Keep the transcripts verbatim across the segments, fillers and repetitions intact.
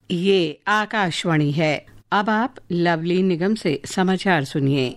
ये आकाशवाणी है। अब आप लवली निगम से समाचार सुनिए।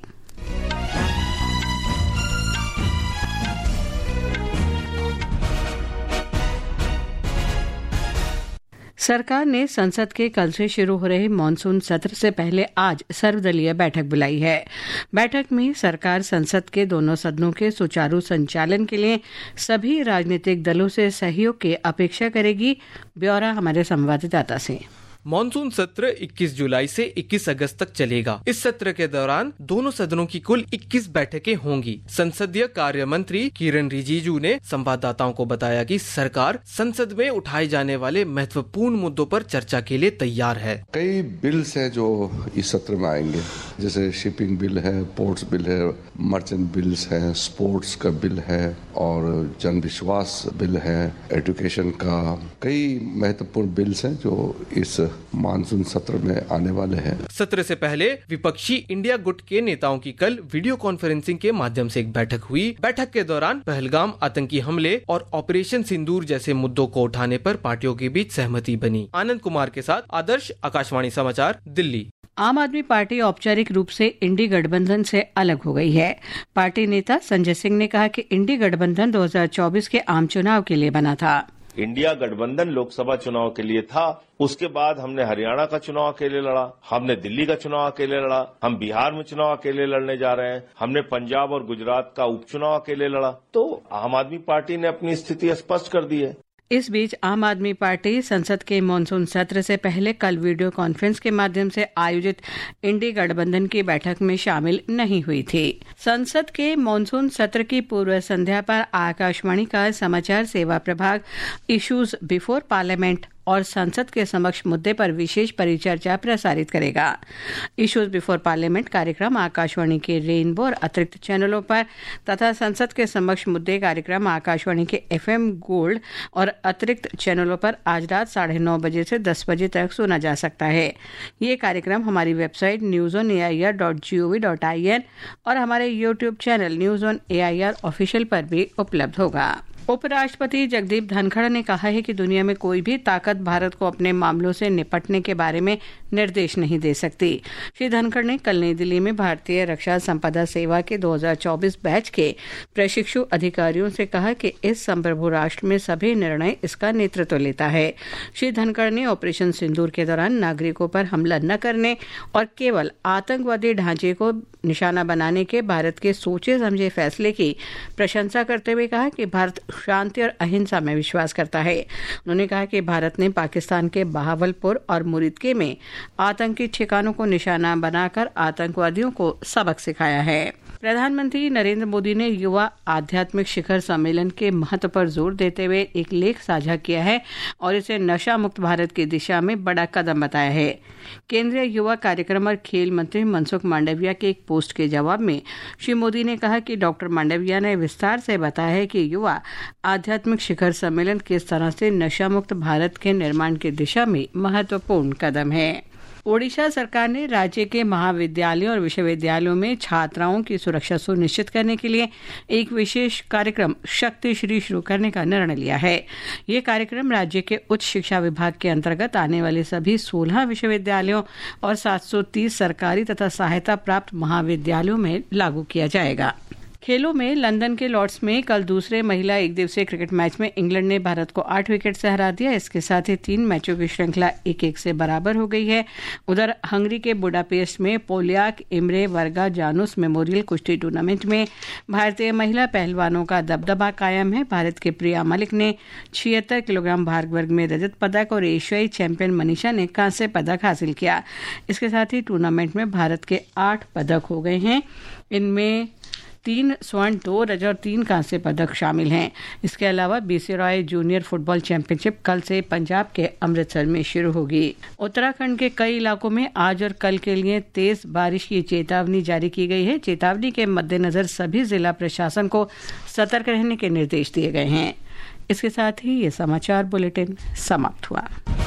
सरकार ने संसद के कल से शुरू हो रहे मानसून सत्र से पहले आज सर्वदलीय बैठक बुलाई है। बैठक में सरकार संसद के दोनों सदनों के सुचारू संचालन के लिए सभी राजनीतिक दलों से सहयोग की अपेक्षा करेगी। ब्यौरा हमारे संवाददाता से। मानसून सत्र इक्कीस जुलाई से इक्कीस अगस्त तक चलेगा। इस सत्र के दौरान दोनों सदनों की कुल इक्कीस बैठकें होंगी। संसदीय कार्य मंत्री किरण रिजिजू ने संवाददाताओं को बताया कि सरकार संसद में उठाए जाने वाले महत्वपूर्ण मुद्दों पर चर्चा के लिए तैयार है। कई बिल्स हैं जो इस सत्र में आएंगे, जैसे शिपिंग बिल है, पोर्ट्स बिल है, मर्चेंट बिल्स है, स्पोर्ट्स का बिल है और जन विश्वास बिल है, एजुकेशन का। कई महत्वपूर्ण बिल्स हैं जो इस मानसून सत्र में आने वाले हैं। सत्र से पहले विपक्षी इंडिया गुट के नेताओं की कल वीडियो कॉन्फ्रेंसिंग के माध्यम से एक बैठक हुई। बैठक के दौरान पहलगाम आतंकी हमले और ऑपरेशन सिंदूर जैसे मुद्दों को उठाने पर पार्टियों के बीच सहमति बनी। आनंद कुमार के साथ आदर्श, आकाशवाणी समाचार, दिल्ली। आम आदमी पार्टी औपचारिक रूप से इंडी गठबंधन से अलग हो गई है। पार्टी नेता संजय सिंह ने कहा कि इंडी गठबंधन दो हज़ार चौबीस के आम चुनाव के लिए बना था। इंडिया गठबंधन लोकसभा चुनाव के लिए था, उसके बाद हमने हरियाणा का चुनाव अकेले लड़ा, हमने दिल्ली का चुनाव अकेले लड़ा, हम बिहार में चुनाव अकेले लड़ने जा रहे हैं, हमने पंजाब और गुजरात का उपचुनाव अकेले लड़ा। तो आम आदमी पार्टी ने अपनी स्थिति स्पष्ट कर दी है। इस बीच आम आदमी पार्टी संसद के मानसून सत्र से पहले कल वीडियो कॉन्फ्रेंस के माध्यम से आयोजित इंडी गठबंधन की बैठक में शामिल नहीं हुई थी। संसद के मानसून सत्र की पूर्व संध्या पर आकाशवाणी का समाचार सेवा प्रभाग इश्यूज बिफोर पार्लियामेंट और संसद के समक्ष मुद्दे पर विशेष परिचर्चा प्रसारित करेगा। इश्यूज बिफोर पार्लियामेंट कार्यक्रम आकाशवाणी के रेनबो और अतिरिक्त चैनलों पर तथा संसद के समक्ष मुद्दे कार्यक्रम आकाशवाणी के एफएम गोल्ड और अतिरिक्त चैनलों पर आज रात साढ़े नौ बजे से दस बजे तक सुना जा सकता है। ये कार्यक्रम हमारी website news on A I R dot G O V dot I N और हमारे YouTube channel news on A I R official पर भी उपलब्ध होगा। उपराष्ट्रपति जगदीप धनखड़ ने कहा है कि दुनिया में कोई भी ताकत भारत को अपने मामलों से निपटने के बारे में निर्देश नहीं दे सकती। श्री धनखड़ ने कल नई दिल्ली में भारतीय रक्षा संपदा सेवा के दो हज़ार चौबीस बैच के प्रशिक्षु अधिकारियों से कहा कि इस संप्रभु राष्ट्र में सभी निर्णय इसका नेतृत्व लेता है। श्री धनखड़ ने ऑपरेशन सिंदूर के दौरान नागरिकों पर हमला न करने और केवल आतंकवादी ढांचे को निशाना बनाने के भारत के सोचे समझे फैसले की प्रशंसा करते हुए कहा कि भारत शांति और अहिंसा में विश्वास करता है। उन्होंने कहा कि भारत ने पाकिस्तान के बहावलपुर और मुरीदके में आतंकी ठिकानों को निशाना बनाकर आतंकवादियों को सबक सिखाया है। प्रधानमंत्री नरेंद्र मोदी ने युवा आध्यात्मिक शिखर सम्मेलन के महत्व पर जोर देते हुए एक लेख साझा किया है और इसे नशा मुक्त भारत की दिशा में बड़ा कदम बताया है। केंद्रीय युवा कार्यक्रम और खेल मंत्री मनसुख मांडविया के एक पोस्ट के जवाब में श्री मोदी ने कहा कि डॉक्टर मांडविया ने विस्तार से बताया है कि युवा आध्यात्मिक शिखर सम्मेलन किस तरह से नशा मुक्त भारत के निर्माण की दिशा में महत्वपूर्ण कदम है। ओडिशा सरकार ने राज्य के महाविद्यालयों और विश्वविद्यालयों में छात्राओं की सुरक्षा सुनिश्चित करने के लिए एक विशेष कार्यक्रम शक्ति श्री शुरू करने का निर्णय लिया है। ये कार्यक्रम राज्य के उच्च शिक्षा विभाग के अंतर्गत आने वाले सभी सोलह विश्वविद्यालयों और सात सौ तीस सरकारी तथा सहायता प्राप्त महाविद्यालयों में लागू किया जाएगा। खेलों में लंदन के लॉर्ड्स में कल दूसरे महिला एक दिवसीय क्रिकेट मैच में इंग्लैंड ने भारत को आठ विकेट से हरा दिया। इसके साथ ही तीन मैचों की श्रृंखला एक एक से बराबर हो गई है। उधर हंगरी के बुडापेस्ट में पोलियाक इमरे वर्गा जानूस मेमोरियल कुश्ती टूर्नामेंट में भारतीय महिला पहलवानों का दबदबा कायम है। भारत के प्रिया मलिक ने छिहत्तर किलोग्राम भार वर्ग में रजत पदक और एशियाई चैंपियन मनीषा ने कांस्य पदक हासिल किया। इसके साथ ही टूर्नामेंट में भारत के आठ पदक हो गए हैं। इनमें तीन स्वर्ण, दो रजत और तीन कांस्य पदक शामिल हैं। इसके अलावा BC Roy junior football championship कल से पंजाब के अमृतसर में शुरू होगी। उत्तराखंड के कई इलाकों में आज और कल के लिए तेज बारिश की चेतावनी जारी की गई है। चेतावनी के मद्देनजर सभी जिला प्रशासन को सतर्क रहने के निर्देश दिए गए हैं। इसके साथ ही ये समाचार बुलेटिन समाप्त हुआ।